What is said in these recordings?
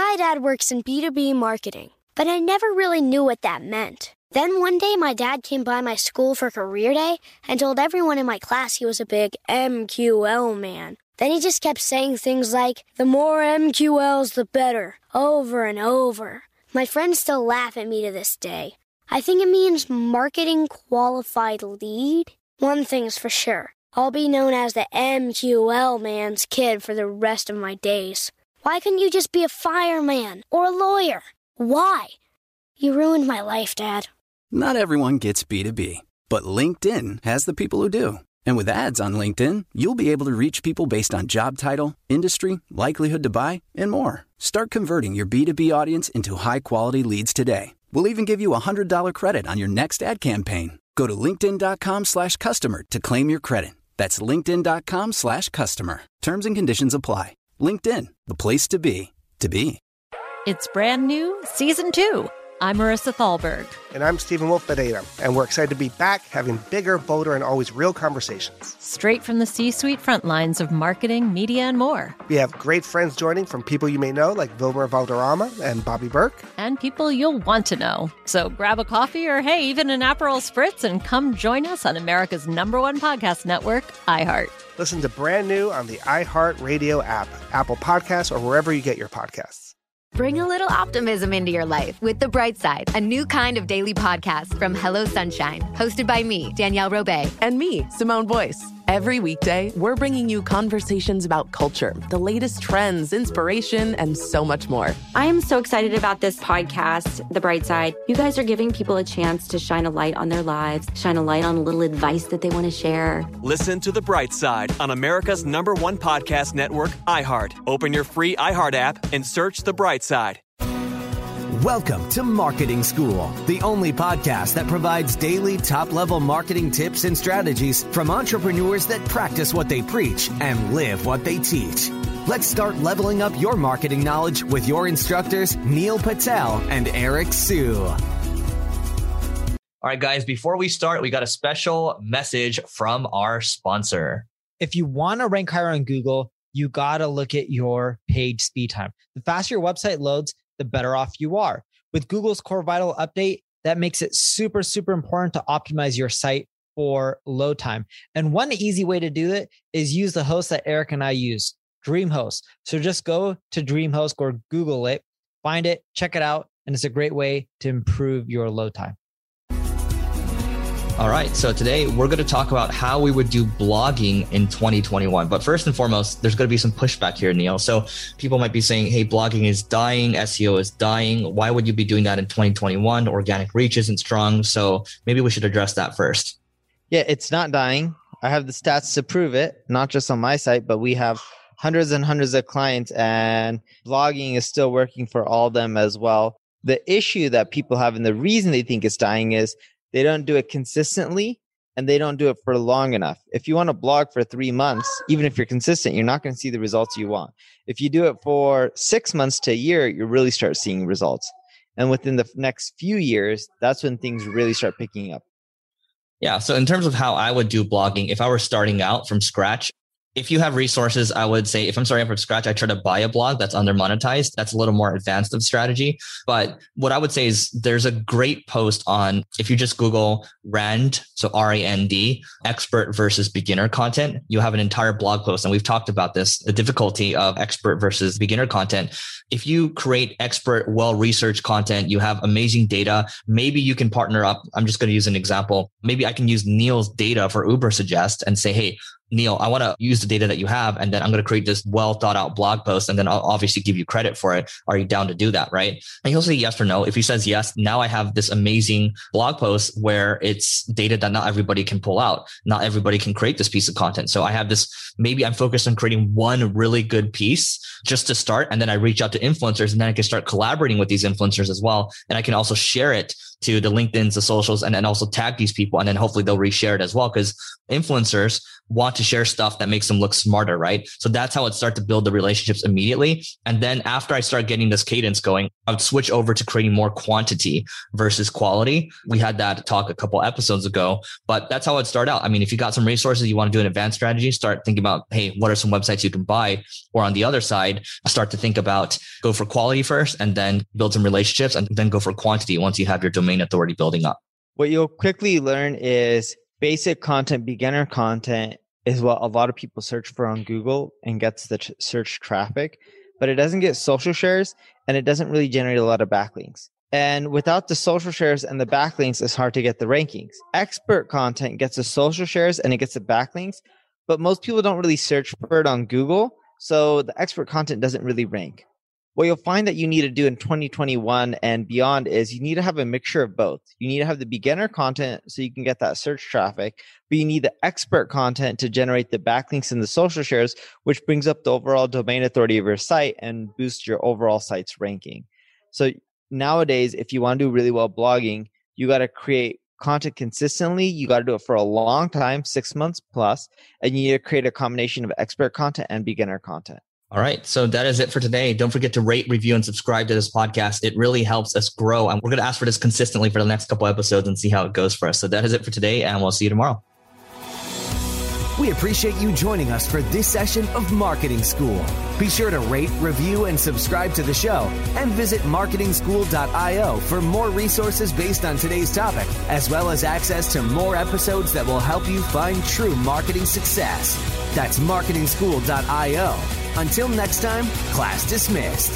My dad works in B2B marketing, but I never really knew what that meant. Then one day, my dad came by my school for career day and told everyone in my class he was a big MQL man. Then he just kept saying things like, the more MQLs, the better, over and over. My friends still laugh at me to this day. I think it means marketing qualified lead. One thing's for sure. I'll be known as the MQL man's kid for the rest of my days. Why couldn't you just be a fireman or a lawyer? Why? You ruined my life, Dad. Not everyone gets B2B, but LinkedIn has the people who do. And with ads on LinkedIn, you'll be able to reach people based on job title, industry, likelihood to buy, and more. Start converting your B2B audience into high-quality leads today. We'll even give you a $100 credit on your next ad campaign. Go to linkedin.com/customer to claim your credit. That's linkedin.com/customer. Terms and conditions apply. LinkedIn, the place to be, to be. It's brand new, Season 2. I'm Marissa Thalberg. And I'm Stephen Wolf Pereira. And we're excited to be back having bigger, bolder, and always real conversations. Straight from the C-suite front lines of marketing, media, and more. We have great friends joining from people you may know, like Vilmer Valderrama and Bobby Burke. And people you'll want to know. So grab a coffee or, hey, even an Aperol Spritz and come join us on America's #1 podcast network, iHeart. Listen to Brand New on the iHeart Radio app, Apple Podcasts, or wherever you get your podcasts. Bring a little optimism into your life with The Bright Side, a new kind of daily podcast from Hello Sunshine, hosted by me, Danielle Robay. And me, Simone Boyce. Every weekday, we're bringing you conversations about culture, the latest trends, inspiration, and so much more. I am so excited about this podcast, The Bright Side. You guys are giving people a chance to shine a light on their lives, shine a light on a little advice that they want to share. Listen to The Bright Side on America's #1 podcast network, iHeart. Open your free iHeart app and search The Bright Side. Welcome to Marketing School, the only podcast that provides daily top-level marketing tips and strategies from entrepreneurs that practice what they preach and live what they teach. Let's start leveling up your marketing knowledge with your instructors, Neil Patel and Eric Sue. All right, guys, before we start, we got a special message from our sponsor. If you want to rank higher on Google, you got to look at your page speed time. The faster your website loads, the better off you are. With Google's Core Vital update, that makes it super, super important to optimize your site for load time. And one easy way to do it is use the host that Eric and I use, DreamHost. So just go to DreamHost or Google it, find it, check it out, and it's a great way to improve your load time. All right, so today we're going to talk about how we would do blogging in 2021. But first and foremost, there's going to be some pushback here, Neil. So people might be saying, hey, blogging is dying, SEO is dying. Why would you be doing that in 2021? Organic reach isn't strong. So maybe we should address that first. Yeah, it's not dying. I have the stats to prove it, not just on my site, but we have hundreds and hundreds of clients, and blogging is still working for all of them as well. The issue that people have and the reason they think it's dying is they don't do it consistently and they don't do it for long enough. If you want to blog for 3 months, even if you're consistent, you're not going to see the results you want. If you do it for 6 months to a year, you really start seeing results. And within the next few years, that's when things really start picking up. Yeah. So in terms of how I would do blogging, if I were starting out from scratch, if you have resources, I would say if I'm starting from scratch, I try to buy a blog that's under monetized. That's a little more advanced of strategy. But what I would say is there's a great post on, if you just Google RAND, so RAND, expert versus beginner content, you have an entire blog post. And we've talked about this, the difficulty of expert versus beginner content. If you create expert, well-researched content, you have amazing data, maybe you can partner up. I'm just going to use an example. Maybe I can use Neil's data for Ubersuggest and say, hey, Neil, I want to use the data that you have, and then I'm going to create this well thought out blog post, and then I'll obviously give you credit for it. Are you down to do that? Right. And he'll say yes or no. If he says yes, now I have this amazing blog post where it's data that not everybody can pull out. Not everybody can create this piece of content. So I have this, maybe I'm focused on creating one really good piece just to start. And then I reach out to influencers, and then I can start collaborating with these influencers as well. And I can also share it to the LinkedIn's, the socials, and then also tag these people. And then hopefully they'll reshare it as well, because influencers want to share stuff that makes them look smarter, right? So that's how I'd start to build the relationships immediately. And then after I start getting this cadence going, I would switch over to creating more quantity versus quality. We had that talk a couple episodes ago, but that's how I'd start out. I mean, if you got some resources, you want to do an advanced strategy, start thinking about, hey, what are some websites you can buy? Or on the other side, start to think about go for quality first and then build some relationships and then go for quantity once you have your domain authority building up. What you'll quickly learn is basic content, beginner content is what a lot of people search for on Google and gets the search traffic, but it doesn't get social shares and it doesn't really generate a lot of backlinks. And without the social shares and the backlinks, it's hard to get the rankings. Expert content gets the social shares and it gets the backlinks, but most people don't really search for it on Google. So the expert content doesn't really rank. What you'll find that you need to do in 2021 and beyond is you need to have a mixture of both. You need to have the beginner content so you can get that search traffic, but you need the expert content to generate the backlinks and the social shares, which brings up the overall domain authority of your site and boosts your overall site's ranking. So nowadays, if you want to do really well blogging, you got to create content consistently. You got to do it for a long time, 6 months plus, and you need to create a combination of expert content and beginner content. All right. So that is it for today. Don't forget to rate, review, and subscribe to this podcast. It really helps us grow. And we're going to ask for this consistently for the next couple episodes and see how it goes for us. So that is it for today, and we'll see you tomorrow. We appreciate you joining us for this session of Marketing School. Be sure to rate, review, and subscribe to the show, and visit marketingschool.io for more resources based on today's topic, as well as access to more episodes that will help you find true marketing success. That's marketingschool.io. Until next time, class dismissed.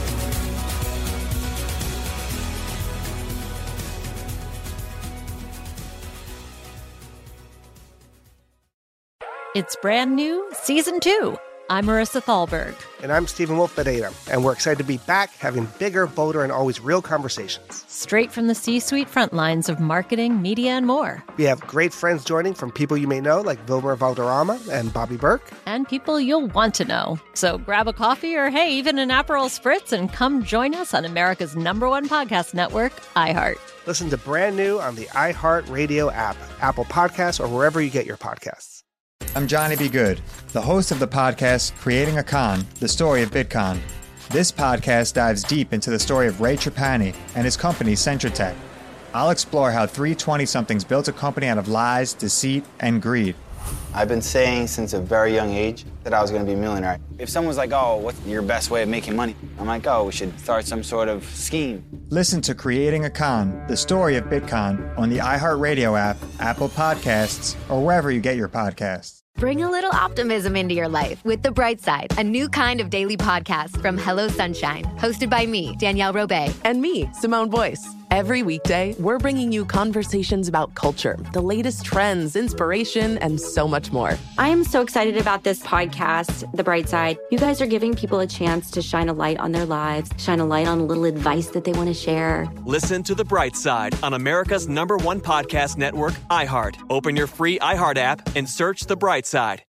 It's brand new, Season 2. I'm Marissa Thalberg. And I'm Stephen Wolf Pereira. And we're excited to be back having bigger, bolder, and always real conversations. Straight from the C-suite front lines of marketing, media, and more. We have great friends joining from people you may know, like Wilmer Valderrama and Bobby Burke. And people you'll want to know. So grab a coffee or, hey, even an Aperol Spritz and come join us on America's #1 podcast network, iHeart. Listen to Brand New on the iHeart Radio app, Apple Podcasts, or wherever you get your podcasts. I'm Johnny B. Good, the host of the podcast Creating a Con, the story of Bitcoin. This podcast dives deep into the story of Ray Trapani and his company Centratech. I'll explore how three 20-somethings built a company out of lies, deceit, and greed. I've been saying since a very young age that I was going to be a millionaire. If someone's like, oh, what's your best way of making money? I'm like, oh, we should start some sort of scheme. Listen to Creating a Con, the story of Bitcoin on the iHeartRadio app, Apple Podcasts, or wherever you get your podcasts. Bring a little optimism into your life with The Bright Side, a new kind of daily podcast from Hello Sunshine, hosted by me, Danielle Robay. And me, Simone Boyce. Every weekday, we're bringing you conversations about culture, the latest trends, inspiration, and so much more. I am so excited about this podcast, The Bright Side. You guys are giving people a chance to shine a light on their lives, shine a light on a little advice that they want to share. Listen to The Bright Side on America's #1 podcast network, iHeart. Open your free iHeart app and search The Bright Side.